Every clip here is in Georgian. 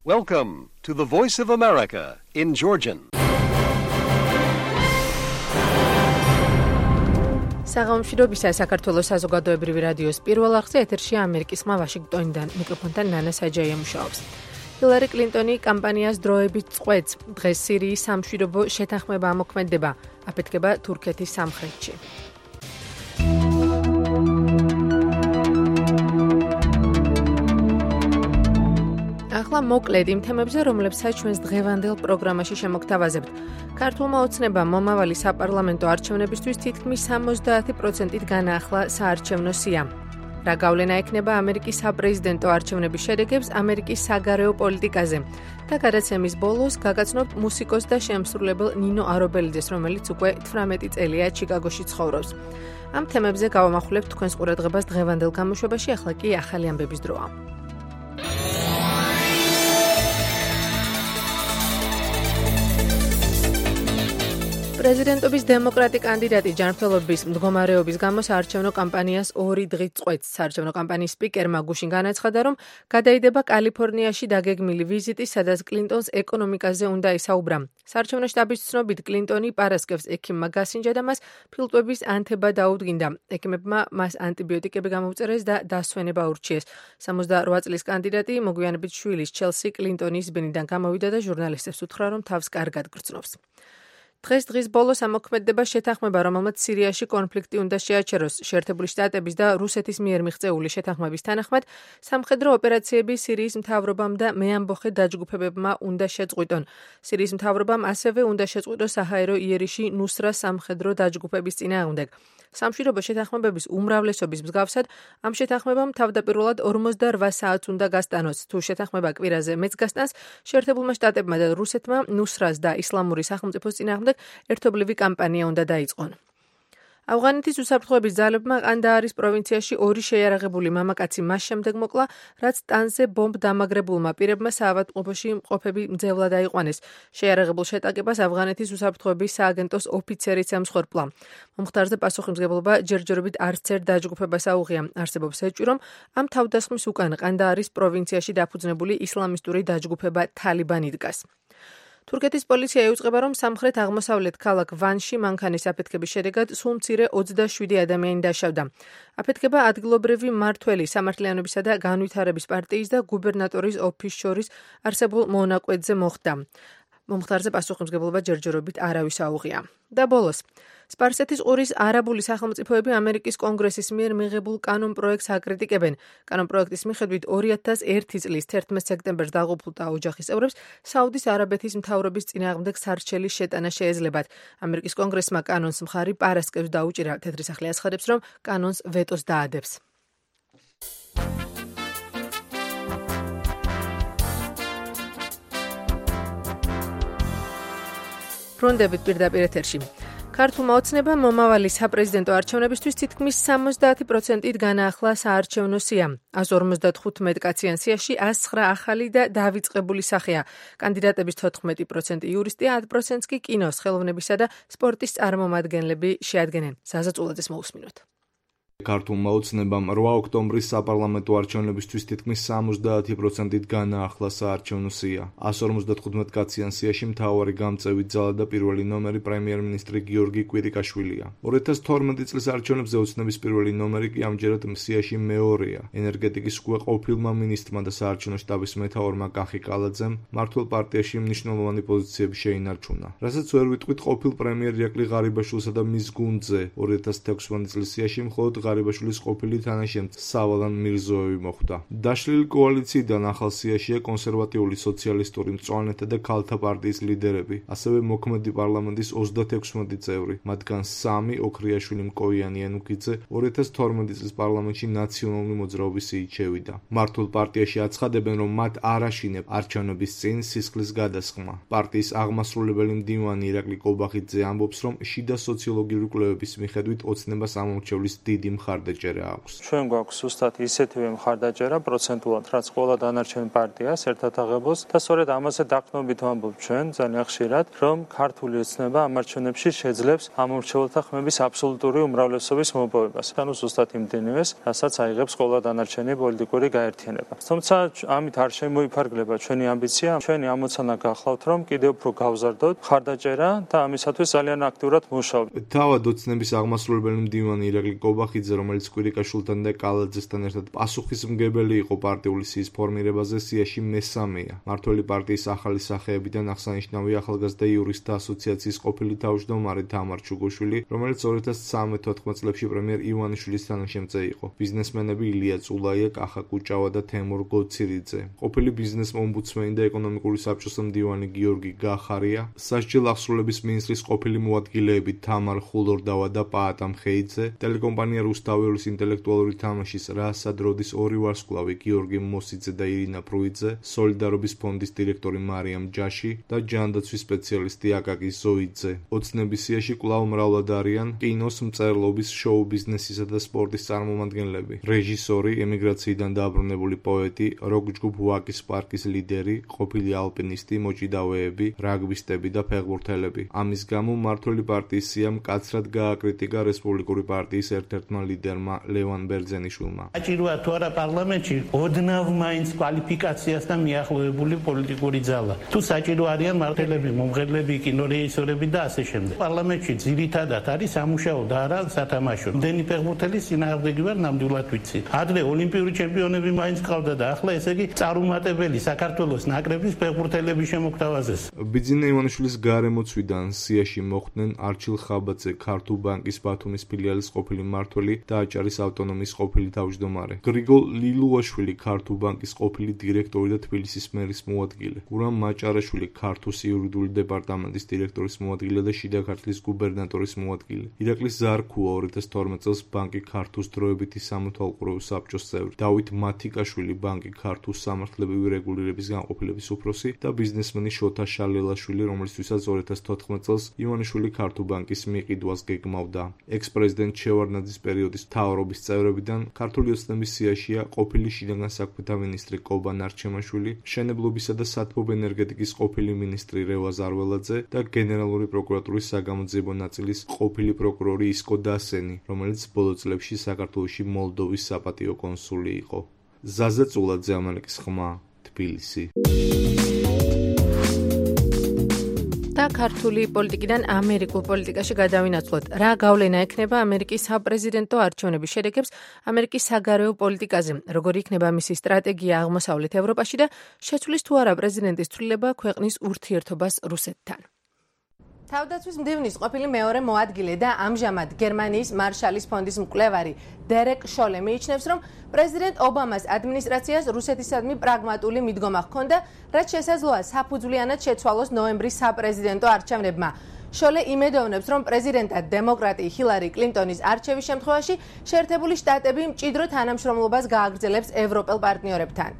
Welcome to the Voice of America in Georgian. საღამომშვიდობისა საქართველოს საზოგადოებრივი რადიოს პირველ არხზე ეთერშია ამერიკის ხმა ვაშინგტონიდან. მიკროფონთან ნანა საჯაია მუშაობს. ჰილარი კლინტონი კამპანიას დროებით წყვეტს. დღეს სირიის სამშვიდობო შეთანხმება ამოქმედება. აფეთქება თურქეთის სამხრეთში. ახლა მოკლედ იმ თემებზე, რომლებსაც ჩვენს დღევანდელ პროგრამაში შემოგთავაზებთ. ქართულმა ოცნებამ მომავალი საპარლამენტო არჩევნებისთვის თითქმის 70%-ით განაახლა საარჩევნო სია. რა გავლენა ექნება ამერიკის საპრეზიდენტო არჩევნების შედეგებს ამერიკის საგარეო პოლიტიკაზე და გადაცემის ბოლოს გაგაცნობთ მუსიკოს და შემსრულებელ ნინო არობელიძეს, რომელიც უკვე 18 წელია ჩიკაგოში ცხოვრობს. ამ თემებზე გავამახვილებთ თქვენს ყურადღებას დღევანდელ გამოშვებაში, ახლა კი ახალი ამბების დროა. პრეზიდენტობის დემოკრატი კანდიდატი ჯანმრთელობის მდგომარეობის გამო საარჩევნო კამპანიას 2 დღით წყვეტს. საარჩევნო კამპანიის სპიკერმა გუშინ განაცხადა, რომ გადაიდება კალიფორნიაში დაგეგმილი ვიზიტი, სადაც კლინტონს ეკონომიკაზე უნდა ისაუბრა. საარჩევნო შტაბის ცნობით, კლინტონი პარასკევს ექიმმა გასინჯა და მას ფილტვების ანთება დაუდგინდა. ექიმებმა მას ანტიბიოტიკები გამოუწერეს და დასვენება ურჩიეს. 68 წლის კანდიდატი მოგვიანებით შვილის ჩელსი კლინტონის ბინიდან გამოვიდა და ჟურნალისტებს უთხრა, რომ თავს კარგად გრძნობს. დღის ბოლოს ამოქმედება შეთანხმება, რომელმაც სირიაში კონფლიქტი უნდა შეაჩეროს. შეერთებული შტატების და რუსეთის მიერ მიღწეული შეთანხმების თანახმად, სამხედრო ოპერაციები სირიის მთავრობამ და მეამბოხე დაჯგუფებებმა უნდა შეწყვიტონ. სირიის მთავრობამ ასევე უნდა შეწყვიტოს საჰაერო იერიში ნუსრას სამხედრო დაჯგუფების წინააღმდეგ. სამშვიდობო შეთანხმებების უმრავლესობის მსგავსად, ამ შეთანხმებამ თავდაპირველად 48 საათს უნდა გასტანოს. თუ შეთანხმება კვირაზე მეც გასტანს, შეერთებულმა შტატებმა და რუსეთმა ნუსრას და ისლამური სახელმწიფოს წინააღმდეგ ერთობლივი კამპანია უნდა დაიწყონ. ავღანეთის უსაფრთხოების ძალებმა ყანდაარის პროვინციაში 2 შეიარაღებული მამაკაცი მას შემდეგ მოკლა, რაც ტანკზე ბომბ დამაგრებულმა პირებმა საავადმყოფოში მყოფები მძევლად აიყვანეს. შეიარაღებულ შეტაკებას ავღანეთის უსაფრთხოების სააგენტოს ოფიცერიც ემსხვერპლა. მომხდარზე პასუხისმგებლობა ჯერჯერობით არც ერთ დაჯგუფებას აუღია. არსებობს ეჭვი, რომ ამ თავდასხმის უკან ყანდაარის პროვინციაში დაფუძნებული ისლამისტური დაჯგუფება თალიბანი დგას. თურქეთის პოლიცია იუწყება, რომ სამხრეთ-აღმოსავლეთ ქალაქ ვანში მანქანის აფეთქების შედეგად სულ მცირე 27 ადამიანი დაშავდა. აფეთქება ადგილობრივი მმართველი, სამართლიანობისა და განვითარების პარტიის და გუბერნატორის ოფისის შორის არსებულ მონაკვეთზე მოხდა. მომხდარზე პასუხისმგებლობა ჯერჯერობით არავის აუღია. და ბოლოს, სპარსეთის ყურის არაბული სახელმწიფოები ამერიკის კონგრესის მიერ მიღებულ კანონპროექტს აკრიტიკებენ. კანონპროექტის მიხედვით 2001 წლის 11 სექტემბერს დაღუპულთა ოჯახის წევრებს საუდის არაბეთის მთავრობის წინააღმდეგ სარჩელის შეტანა შეეძლებათ. ამერიკის კონგრესმა კანონს მხარი პარასკევს დაუჭირა. თეთრი სახლი აცხადებს, რომ კანონს ვეტოს დაადებს. ბრუნდებით პირდაპირ ეთერში. ქართულმა ოცნებამ მომავალი საპრეზიდენტო არჩევნებისთვის თითქმის 70%-ით განაახლა საარჩევნო სია. 155 კაციან სიაში 109 ახალი და დავიწყებული სახეა. კანდიდატების 14% იურისტია, 10%-ს კი კინოს, ხელოვნებისა და სპორტის წარმომადგენლები შეადგენენ. საზაწულაძეს მოусმინოთ. ქართულმა ოცნებამ 8 ოქტომბრის საპარლამენტო არჩევნებისთვის თითქმის 70%-ით განაახლა საარჩევნო სია. 155 კაციან სიაში მთავარი გამწევი ძალა და პირველი ნომერი პრემიერ-მინისტრი გიორგი კვირიკაშვილია. 2012 წლის არჩევნებზე ოცნების პირველი ნომერი კი ამჯერად სიაში მეორეა. ენერგეტიკის უკვე ყოფილმა მინისტრმა და საარჩევნო შტაბის მეთაურმა კახი კალაძემ მართლ პარტიაში მნიშვნელოვანი პოზიციები შეინარჩუნა. რასაც ვერ ვიტყვით ყოფილ პრემიერ ირაკლი ღარიბაშვილსა და მის გუნდზე 2016 წლის სიაში მხოლოდ ღარიბაშვილის ყოფილი თანაშემწე სავალან მირზოევი მოხვდა. დაშლილი კოალიციიდან ახალ სიაშია კონსერვატიული სოციალისტური მწვანეთა და ქალთა პარტიის ლიდერები, ასევე მოქმედი პარლამენტის 36 წევრი, მათგან 3 ოქრიაშვილი, მკოიანი, ენუქიძე 2012 წლის პარლამენტში ნაციონალური მოძრაობის სიით შევიდა. მართლ პარტიაში აცხადებენ, რომ მათ არ აშინებ არჩევნების წინ სისხლის გადასხმა. პარტიის აღმასრულებელი მდივანი ირაკლი კობახიძე ამბობს, რომ შიდა სოციოლოგიური კვლევების მიხედვით ოცნებას ამორჩევლის დიდი მხარდაჭერა აქვს. ჩვენ გვაქვს ზუსტად ისეთივე მხარდაჭერა პროცენტულად, რაც ყველა დანარჩენ პარტიას ერთად აღებულს და სწორედ ამაზე დაყრდნობით ვამბობ ჩვენ ძალიან ხშირად, რომ ქართული ოცნება ამ არჩევნებში შეძლებს ამორჩეულთა ხმების აბსოლუტური უმრავლესობის მოპოვებას. ანუ ზუსტად იმდენივეს, რასაც აიღებს ყველა დანარჩენი პოლიტიკური გაერთიანება. თუმცა ამით არ შემოიფარგლება ჩვენი ამბიცია, ჩვენი ამოცანა გახლავთ, რომ კიდევ უფრო გავზარდოთ მხარდაჭერა და ამისათვის ძალიან აქტიურად მუშაობთ. თავად ოცნების აღმასრულებელი მდივანი ირაკლი კობახიძე, რომელიც კვირიკაშვილთან და კალაძესთან ერთად პასუხისმგებელი იყო პარტიული სიის ფორმირებაზე, სიაში მესამეა. მართველი პარტიის ახალი სახეებიდან აღსანიშნავია ახალგაზრდა იურისტთა ასოციაციის ყოფილი თავმჯდომარე თამარ ჩუგოშვილი, რომელიც 2013-14 წლებში პრემიერ ივანიშვილის თანაშემწე იყო. ბიზნესმენები ილია წულაია, კახა კუჭავა და თემურ გოცირიძე. ყოფილი ბიზნეს ომბუდსმენი და ეკონომიკური საბჭოს მდივანი გიორგი გახარია, სასჯელ აღსრულების მინისტრის ყოფილი მოადგილეები თამარ ხულორდავა და პაატა მხეიძე, ტელეკომპანია რუსთაველის ინტელექტუალური თამაშის რასად როდის ორი ვარსკვლავი გიორგი მოსიძე და ირინა პრუიძე, სოლიდარობის ფონდის დირექტორი მარიამ ჯაში და ჯანდაცვის სპეციალისტი აკაკი ზოიძე. ოცნების სიაში კვლავ მრავლად არიან კინოს, მწერლობის, შოუ ბიზნესისა და სპორტის წარმომადგენლები, რეჟისორი, ემიგრაციიდან დაბრუნებული პოეტი, როკ-ჯგუფ ვაკის პარკის ლიდერი, ყოფილი ალპინისტი, მოჭიდავეები, რაგბისტები და ფეხბურთელები. ამის გამო მმართველი პარტიის სიამ მკაცრად გააკრიტიკა რესპუბლიკური პარტიის ერთ-ერთმა ლიდერმა ლევან ბერძენიშვილმა. საჭიროა თუ არა პარლამენტში ოდნავ მაინც კვალიფიკაციასთან მიახლოებული პოლიტიკური ძალა. თუ საჭირო არიან მმართველები, მომღერლები, კინორეჟისორები და ასე შემდეგ. პარლამენტში ძირითადად არის სამუშაო და არა სათამაშო. დენი ფეხბურთელის წინააღმდეგი ვარ, ნამდვილად ვიცი. ადრე ოლიმპიური ჩემპიონები მაინც ყავდა და ახლა ესე იგი წარუმატებელი საქართველოს ნაკრების ფეხბურთელების შემოგთავაზეს. ბიძინა ივანიშვილის გარემოცვიდან სიაში მოხვდნენ არჩილ ხაბაძე, ქართულ ბანკის ბათუმის ფილიალის ყოფილი მმართველი და აჭარის ავტონომიის ყოფილი თავმჯდომარე, გრიგოლ ლილუაშვილი, ქართულ ბანკის ყოფილი დირექტორი და თბილისის მერის მოადგილე, გურამ მაჭარაშვილი, ქართუს იურიდიული დეპარტამენტის დირექტორის მოადგილე და შიდა ქართლის გუბერნატორის მოადგილე, ირაკლის ზარქუა 2012 წელს ბანკი ქართუს დროებითი სამეთვალყურეო საბჭოს წევრი, დავით მათიკაშვილი, ბანკი ქართუს სამართლებრივი რეგულირების განყოფილების უფროსი და ბიზნესმენი შოთა შალელაშვილი, რომლისთვისაც 2014 წელს ივანიშვილი ქართულ ბანკის მიყიდვას გეგმავდა. ექს-პრეზიდენტ შევარდნაძის პერიოდის მთავრობის წევრებიდან ქართული ოცნების სიაშია ყოფილი შინაგან საქმეთა მინისტრი კობა ნარჩემაშვილი, მშენებლობისა და სათბობ ენერგეტიკის ყოფილი მინისტრი რევაზ არველაძე და გენერალური პროკურატურის საგამოძიებო ნაწილის ყოფილი პროკურორი ისკო დასენი, რომელიც ბოლო წლებში საქართველოში მოლდოვის საპატიო კონსული იყო. ზაზა წულაძე, ამალიკის ხმა, თბილისი. და ქართული პოლიტიკიდან ამერიკულ პოლიტიკაში გადავინაცვლოთ. რა გავლენა ექნება ამერიკის საპრეზიდენტო არჩევნების შედეგებს ამერიკის საგარეო პოლიტიკაზე, როგორი იქნება მისი სტრატეგია აღმოსავლეთ ევროპაში და შეცვლის თუ არა პრეზიდენტის ცვლილება ქვეყნის ურთიერთობას რუსეთთან. თავდაცვის მდივნის ყოფილი მეორე მოადგილე და ამჟამად გერმანიის მარშალის ფონდის მკვლევარი დერეკ შოლე მიიჩნევს, რომ პრეზიდენტ ობამას ადმინისტრაციას რუსეთისადმი პრაგმატული მიდგომა ჰქონდა, რაც შესაძლოა საფუძვლიანად შეცვალოს ნოემბრის საპრეზიდენტო არჩევნებმა. შოლე იმედოვნებს, რომ პრეზიდენტად დემოკრატი ჰილარი კლინტონის არჩევის შემთხვევაში შეერთებული შტატები მჭიდრო თანამშრომლობას გააგრძელებს ევროპელ პარტნიორებთან.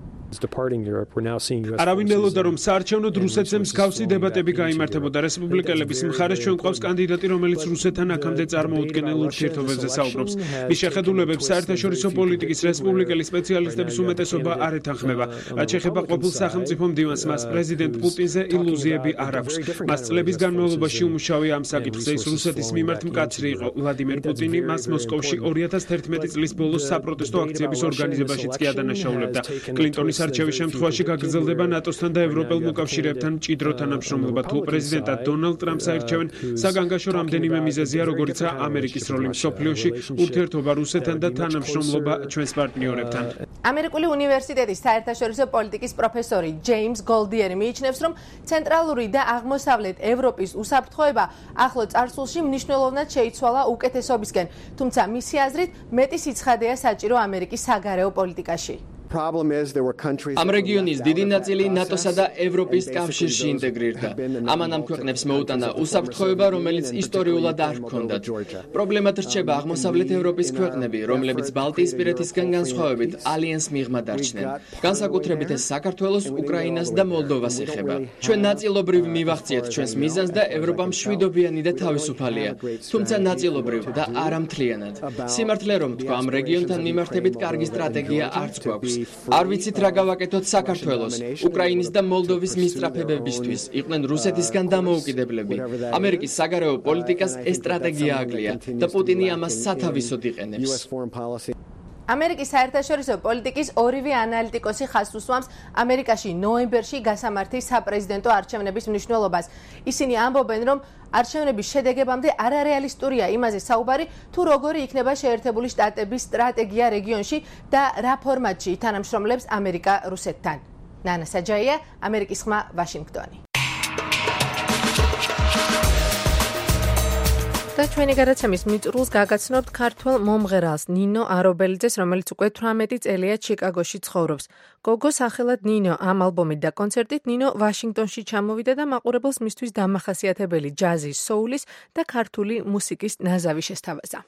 არავინ ელოდა, რომ საარჩევნოდ რუსეთზე მსგავსი დებატები გაიმართებოდა. რესპუბლიკელების მხარეს ჩვენ გვყავს კანდიდატი, რომელიც რუსეთთან აქამდე წარმოუდგენელ ურთიერთობებზე საუბრობს. მის შეხედულებებს საერთაშორისო პოლიტიკის რესპუბლიკელი სპეციალისტების უმეტესობა არ ეთანხმება. რაც შეეხება ყოფილ სახელმწიფო მდივანს, მას პრეზიდენტ პუტინზე ილუზიები არ აქვს. მას წლების განმავლობაში უმუშავია ამ საკითხზე. ის რუსეთის მიმართ მკაცრი იყო. ვლადიმერ პუტინი მას მოსკოვში 2011 წლის ბოლოს საპროტესტო აქციების ორგანიზებაშიც კი ადანაშაულებდა. კლინტონის არჩევის შემთხვევაში გაგრძელდება ნატოსთან და ევროპელ მოკავშირეებთან მჭიდრო თანამშრომლობა. თუ პრეზიდენტად დონალდ ტრამპს აირჩევენ, საგანგაშო რამდენიმე მიზეზია, როგორიცაა ამერიკის როლი მსოფლიოში, ურთიერთობა რუსეთთან და თანამშრომლობა ჩვენს პარტნიორებთან. ამერიკული უნივერსიტეტის საერთაშორისო პოლიტიკის პროფესორი ჯეიმს გოლდიერი მიიჩნევს, რომ ცენტრალური და აღმოსავლეთ ევროპის უსაფრთხოება ახლო წარსულში მნიშვნელოვნად შეიცვალა უკეთესობისკენ, თუმცა მისი აზრით მეტი სიცხადეა საჭირო ამერიკის საგარეო პოლიტიკაში. ამ რეგიონის დიდი ნაწილი ნატოსა და ევროპის კავშირში ინტეგრირდა. ამან ამ ქვეყნებს მოუტანა უსაფრთხოება, რომელიც ისტორიულად არ ჰქონდათ. პრობლემად რჩება აღმოსავლეთ ევროპის ქვეყნები, რომლებიც ბალტიისპირეთისგან განსხვავებით ალიანს მიღმა დარჩნენ. განსაკუთრებით ეს საქართველოს, უკრაინას და მოლდოვას ეხება. ჩვენ ნაწილობრივ მივახციეთ ჩვენს მიზანს და ევროპა მშვიდობიანი და თავისუფალია, თუმცა ნაწილობრივ და არა მთლიანად. სიმართლე რომ თქვა, ამ რეგიონთან მიმართებით კარგი სტრატეგია არც გვაქვს. არ ვიცით რა გავაკეთოთ საქართველოს, უკრაინის და მოლდოვის მისწრაფებებისთვის, იყვნენ რუსეთისგან დამოუკიდებლები. ამერიკის საგარეო პოლიტიკას ეს სტრატეგია აკლია და პუტინი ამას სათავისოდ იყენებს. ამერიკის საერთაშორისო პოლიტიკის ორივე ანალიტიკოსი ხაზს უსვამს ამერიკაში ნოემბერში გასამართი საპრეზიდენტო არჩევნების მნიშვნელობას. ისინი ამბობენ, რომ არჩევნების შედეგებამდე არარეალისტურია იმაზე საუბარი, თუ როგორი იქნება შეერთებული შტატების სტრატეგია რეგიონში და რა ფორმატში თანამშრომლებს ამერიკა რუსეთთან. ნანა საჯაია, ამერიკის ხმა, ვაშინგტონი. და ჩვენი გადაცემის მიწურულს გაგაცნობთ ქართველ მომღერალს ნინო არობელიძეს, რომელიც უკვე 18 წელია ჩიკაგოში ცხოვრობს. გოგო სახელად ნინო ამ ალბომით და კონცერტით ნინო ვაშინგტონში ჩამოვიდა და მაყურებელს მისთვის დამახასიათებელი ჯაზის, სოულის და ქართული მუსიკის ნაზავი შესთავაზა.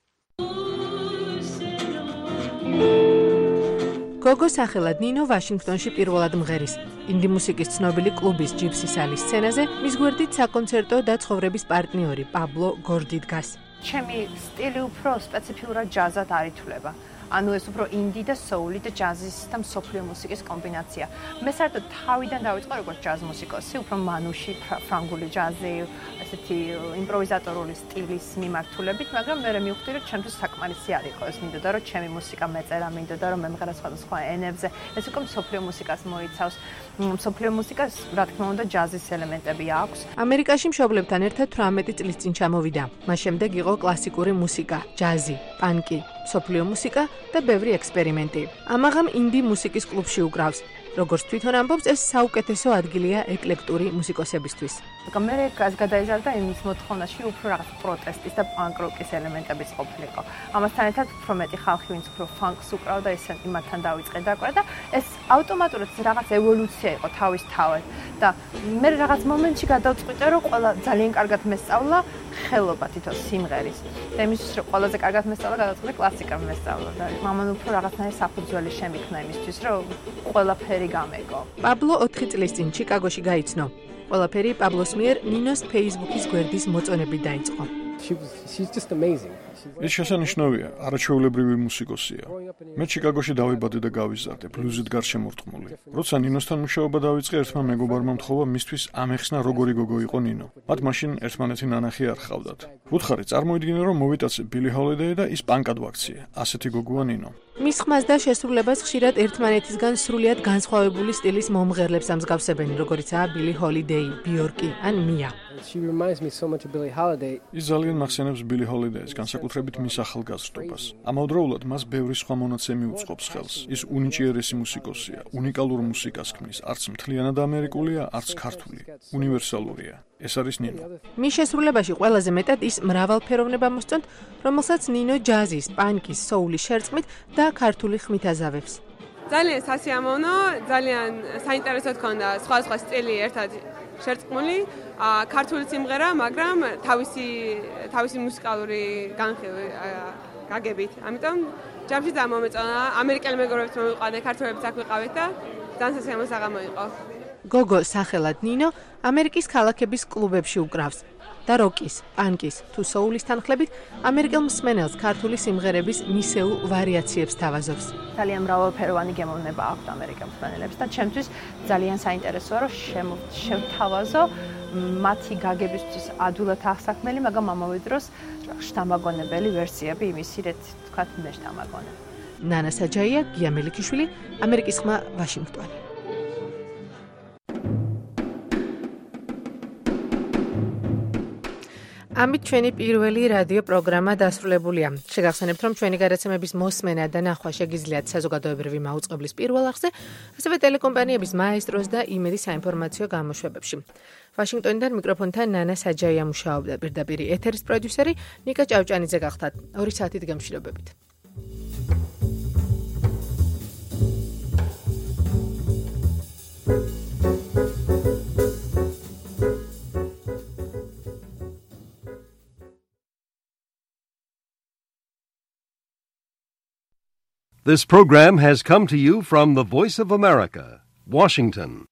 გოგო სახელად ნინო ვაშინგტონში პირველად მღერის. ინდი მუსიკის ცნობილი კლუბის ჯიფსისალის სცენაზე მის გვერდით საკონცერტო და ცხოვრების პარტნიორი პაბლო გორდი დგას. ჩემი სტილი უფრო სპეციფიურად ჯაზად არ ითვლება. ანუ ეს უფრო ინდი და სოული და ჯაზის და მსოფლიო მუსიკის კომბინაცია. მე საერთოდ თავიდან დავიწყე როგორც ჯაზ მუსიკოსი, უფრო მანუში, ფრანგული ჯაზი, ესეთი იმპროვიზატორული სტილის მიმართულებით, მაგრამ მე მივხვდი, რომ ჩემთვის საკმარისი არ იყო ეს, მინდოდა რომ ჩემი მუსიკა მეწერა, მინდოდა რომ მემღერა სხვადასხვა ენებზე. ეს უკვე მსოფლიო მუსიკას მოიცავს. მსოფლიო მუსიკას, რა თქმა უნდა, ჯაზის ელემენტები აქვს. ამერიკაში მშობლებთან ერთად 18 წლის წინ ჩამოვიდა. მას შემდეგ იყო კლასიკური მუსიკა, ჯაზი, პანკი, მსოფლიო მუსიკა და ბევრი ექსპერიმენტი. ამაღამ ინდი მუსიკის კლუბში უკრავს. როგორც თვითონ ამბობს, ეს საუკეთესო ადგილია ეკლექტური მუსიკოსებისთვის. მე გადაიზარდა იმის მოთხოვნაში უფრო რაღაც პროტესტის და პანკ-როკის ელემენტების ყოფილიყო. ამასთან ერთად უფრო მეტი ხალხი, ვინც უფრო ფანკს უკრავდა, ეს იმათთან დავიწყე დაკვრა და ეს ავტომატურად რაღაც ევოლუცია იყო თავისთავად. და მე რაღაც მომენტში გადავწყვიტე, რომ ყველა ძალიან კარგად მესწავლა ხელობა თვითონ სიმღერის. და იმისთვის, რომ ყველაზე კარგად მესწავლა, გადავწყვიტე კლასიკა მესწავლა და მამან უფრო რაღაცნაირი საფუძველი შემიქნა იმისთვის, რომ ყველაფერი გამეგო. პაბლო 4 წლის წინ ჩიკაგოში გაიცნო. ყველაფერი პაბლოს მიერ ნინოს Facebook-ის გვერდის მოწონებით დაიწყო. ეს შესანიშნავია, არაჩვეულებრივი მუსიკოსია. მე ჩიკაგოში დავიბადე და გავიზარდე, ბლუზით გარშემორტყმული. როცა ნინოსთან მუშაობა დავიწყე, ერთმა მეგობარმა მთხოვა მისთვის ამეხსნა როგორი გოგო იყო ნინო. მათ მაშინ ერთმანეთი ნანახი არ ჰყავდათ. ვუთხარი, წარმოიდგინე, რომ მოვიტაცე ბილი ჰოლიდეი და ის პანკად ვაქციე. ასეთი გოგოა ნინო. მის ხმას და შესრულებას ხშირად ერთმანეთისგან სრულიად განსხვავებული სტილის მომღერლებს ამსგავსებენ, როგორიცაა ბილი ჰოლიდეი, ბიორკი ან მია. ის ძალიან მახსენებს ბილი ჰოლიდეის, განსაკუთრებით მის ახალგაზრდობას. ამავდროულად მას ბევრი სხვა მონაცემი უწყობს ხელს. ის უნიჭიერესი მუსიკოსია, უნიკალურ მუსიკას ქმნის, არც მთლიანად ამერიკულია, არც ქართული. უნივერსალურია. ეს არის ნინო. მის შესრულებაში ყველაზე მეტად ის მრავალფეროვნება მოსწონთ, რომელსაც ნინო ჯაზის, პანკის, სოულის შერწყმით და ქართული ხმით აზავებს. ძალიან სასიამოვნო, ძალიან საინტერესო თქონდა სხვა სტილი ერთად შერწყმული, ქართული სიმღერა, მაგრამ თავისი მუსიკალური განხილვი გაგებით. ამიტომ ჯამში დამომეწონა, ამერიკელი მეგობრებიც მოვიყვანე, ქართველებიც აქ ვიყავით და ძალიან სასიამოვნო საღამო იყო. გოგო სახელად ნინო ამერიკის ქალაქების კლუბებში უკრავს და როკის, პანკის თუ სოულის თანხლებით ამერიკელ მსმენელს ქართული სიმღერების მისეულ ვარიაციებს თავაზობს. ძალიან მრავალფეროვანი გემოვნება აქვს ამერიკელ მსმენელებს და ჩემთვის ძალიან საინტერესოა, რომ შევთავაზო მათი გაგებისთვის ადვილად აღსაქმელი, მაგრამ ამავე დროს შთამაგონებელი ვერსიები იმისი, რაც თქვა მე შთამაგონებ. ნანა საჯაია, გია მელიქიშვილი, ამერიკის ხმა, ვაშინგტონი. ამით ჩვენი პირველი რადიო პროგრამა დასრულებულია. შეგახსენებთ, რომ ჩვენი გადაცემების მოსმენა და ნახვა შეგიძლიათ საზოგადოებრივი მაუწყებლის პირველ არხზე, ასევე ტელეკომპანიების მაესტროს და იმედის საინფორმაციო გამოშვებებში. ვაშინგტონიდან მიკროფონთან ნანა საჯაია მუშაობდა, პირდაპირ ეთერის პროდიუსერი ნიკა ჭავჭანიძე გახდათ. 2 საათით გემშვიდობებით. This program has come to you from the Voice of America, Washington.